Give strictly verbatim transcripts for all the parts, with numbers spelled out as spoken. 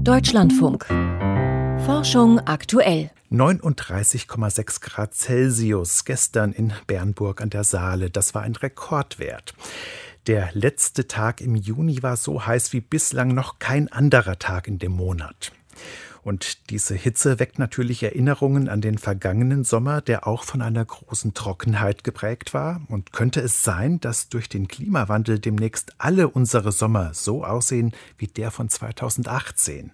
Deutschlandfunk. Forschung aktuell. neununddreißig Komma sechs Grad Celsius gestern in Bernburg an der Saale. Das war ein Rekordwert. Der letzte Tag im Juni war so heiß wie bislang noch kein anderer Tag in dem Monat. Und diese Hitze weckt natürlich Erinnerungen an den vergangenen Sommer, der auch von einer großen Trockenheit geprägt war. Und könnte es sein, dass durch den Klimawandel demnächst alle unsere Sommer so aussehen wie der von zweitausendachtzehn?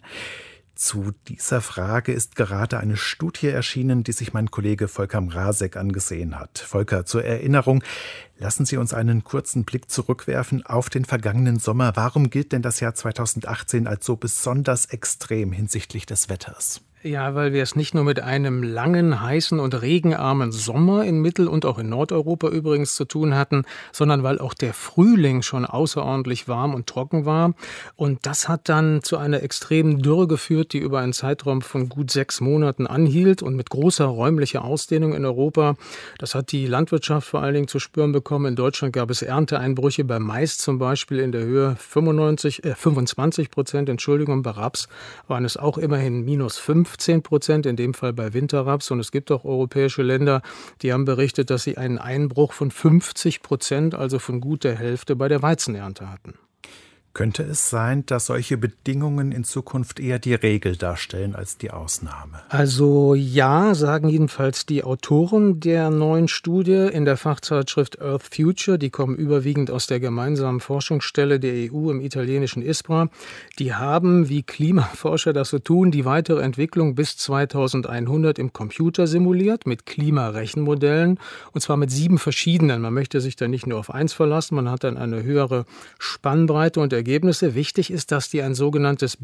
Zu dieser Frage ist gerade eine Studie erschienen, die sich mein Kollege Volker Mrazek angesehen hat. Volker, zur Erinnerung, lassen Sie uns einen kurzen Blick zurückwerfen auf den vergangenen Sommer. Warum gilt denn das Jahr zweitausendachtzehn als so besonders extrem hinsichtlich des Wetters? Ja, weil wir es nicht nur mit einem langen, heißen und regenarmen Sommer in Mittel- und auch in Nordeuropa übrigens zu tun hatten, sondern weil auch der Frühling schon außerordentlich warm und trocken war. Und das hat dann zu einer extremen Dürre geführt, die über einen Zeitraum von gut sechs Monaten anhielt und mit großer räumlicher Ausdehnung in Europa. Das hat die Landwirtschaft vor allen Dingen zu spüren bekommen. In Deutschland gab es Ernteeinbrüche bei Mais zum Beispiel in der Höhe fünfundneunzig, äh, fünfundzwanzig Prozent, Entschuldigung, bei Raps waren es auch immerhin minus fünfzehn Prozent, in dem Fall bei Winterraps. Und es gibt auch europäische Länder, die haben berichtet, dass sie einen Einbruch von fünfzig Prozent, also von gut der Hälfte, bei der Weizenernte hatten. Könnte es sein, dass solche Bedingungen in Zukunft eher die Regel darstellen als die Ausnahme? Also ja, sagen jedenfalls die Autoren der neuen Studie in der Fachzeitschrift Earth Future. Die kommen überwiegend aus der gemeinsamen Forschungsstelle der E U im italienischen ISPRA. Die haben, wie Klimaforscher das so tun, die weitere Entwicklung bis zweitausendeinhundert im Computer simuliert mit Klimarechenmodellen. Und zwar mit sieben verschiedenen. Man möchte sich da nicht nur auf eins verlassen, man hat dann eine höhere Spannbreite und Ergebnisse. Wichtig ist, dass die ein sogenanntes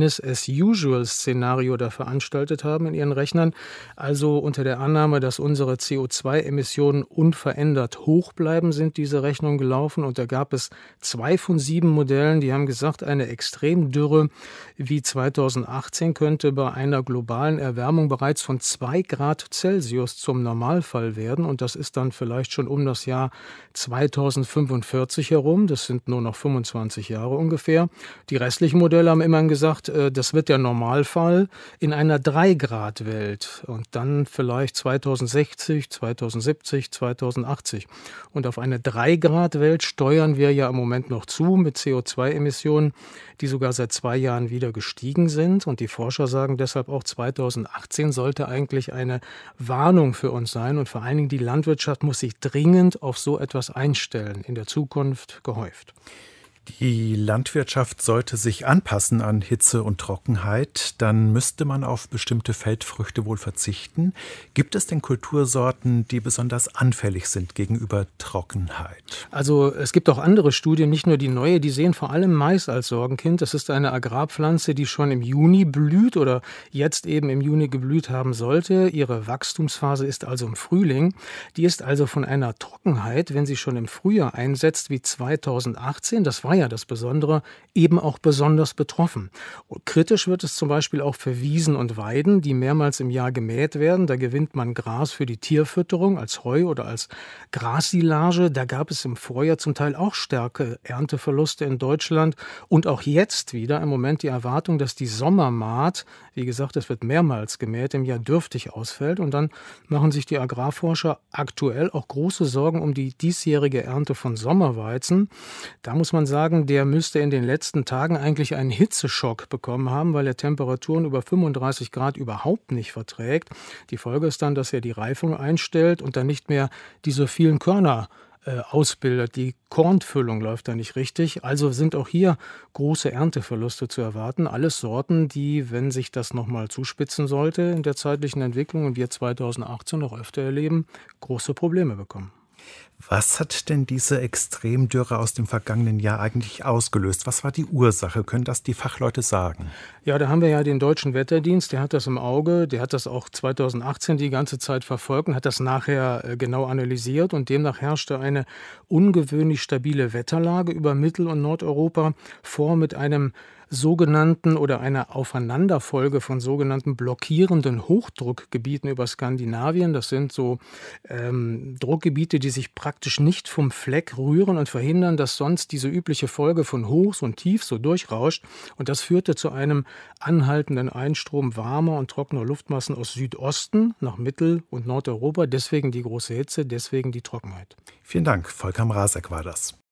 Business-as-usual-Szenario da veranstaltet haben in ihren Rechnern. Also unter der Annahme, dass unsere C O zwei Emissionen unverändert hoch bleiben, sind diese Rechnungen gelaufen. Und da gab es zwei von sieben Modellen, die haben gesagt, eine Extremdürre wie zweitausendachtzehn könnte bei einer globalen Erwärmung bereits von zwei Grad Celsius zum Normalfall werden. Und das ist dann vielleicht schon um das Jahr zweitausendfünfundvierzig herum. Das sind nur noch fünfundzwanzig Jahre ungefähr. Die restlichen Modelle haben immerhin gesagt, das wird der Normalfall in einer drei Grad Welt und dann vielleicht zweitausendsechzig, zweitausendsiebzig, zweitausendachtzig. Und auf eine drei Grad Welt steuern wir ja im Moment noch zu mit C O zwei Emissionen, die sogar seit zwei Jahren wieder gestiegen sind. Und die Forscher sagen deshalb auch, zweitausendachtzehn sollte eigentlich eine Warnung für uns sein. Und vor allen Dingen die Landwirtschaft muss sich dringend auf so etwas einstellen, in der Zukunft gehäuft. Die Landwirtschaft sollte sich anpassen an Hitze und Trockenheit. Dann müsste man auf bestimmte Feldfrüchte wohl verzichten. Gibt es denn Kultursorten, die besonders anfällig sind gegenüber Trockenheit? Also es gibt auch andere Studien, nicht nur die neue, die sehen vor allem Mais als Sorgenkind. Das ist eine Agrarpflanze, die schon im Juni blüht oder jetzt eben im Juni geblüht haben sollte. Ihre Wachstumsphase ist also im Frühling. Die ist also von einer Trockenheit, wenn sie schon im Frühjahr einsetzt, wie zweitausendachtzehn. Das war ja das Besondere, eben auch besonders betroffen. Und kritisch wird es zum Beispiel auch für Wiesen und Weiden, die mehrmals im Jahr gemäht werden. Da gewinnt man Gras für die Tierfütterung als Heu oder als Grassilage. Da gab es im Vorjahr zum Teil auch starke Ernteverluste in Deutschland. Und auch jetzt wieder im Moment die Erwartung, dass die Sommermahd, wie gesagt, es wird mehrmals gemäht, im Jahr dürftig ausfällt. Und dann machen sich die Agrarforscher aktuell auch große Sorgen um die diesjährige Ernte von Sommerweizen. Da muss man sagen, der müsste in den letzten Tagen eigentlich einen Hitzeschock bekommen haben, weil er Temperaturen über fünfunddreißig Grad überhaupt nicht verträgt. Die Folge ist dann, dass er die Reifung einstellt und dann nicht mehr diese vielen Körner äh, ausbildet. Die Kornfüllung läuft da nicht richtig. Also sind auch hier große Ernteverluste zu erwarten. Alles Sorten, die, wenn sich das nochmal zuspitzen sollte in der zeitlichen Entwicklung und wir zweitausendachtzehn noch öfter erleben, große Probleme bekommen. Was hat denn diese Extremdürre aus dem vergangenen Jahr eigentlich ausgelöst? Was war die Ursache? Können das die Fachleute sagen? Ja, da haben wir ja den Deutschen Wetterdienst, der hat das im Auge, der hat das auch zweitausendachtzehn die ganze Zeit verfolgt und hat das nachher genau analysiert und demnach herrschte eine ungewöhnlich stabile Wetterlage über Mittel- und Nordeuropa vor mit einem sogenannten oder einer Aufeinanderfolge von sogenannten blockierenden Hochdruckgebieten über Skandinavien. Das sind so ähm, Druckgebiete, die sich praktisch nicht vom Fleck rühren und verhindern, dass sonst diese übliche Folge von Hochs und Tiefs so durchrauscht. Und das führte zu einem anhaltenden Einstrom warmer und trockener Luftmassen aus Südosten nach Mittel- und Nordeuropa. Deswegen die große Hitze, deswegen die Trockenheit. Vielen Dank, Volker Mrazek war das.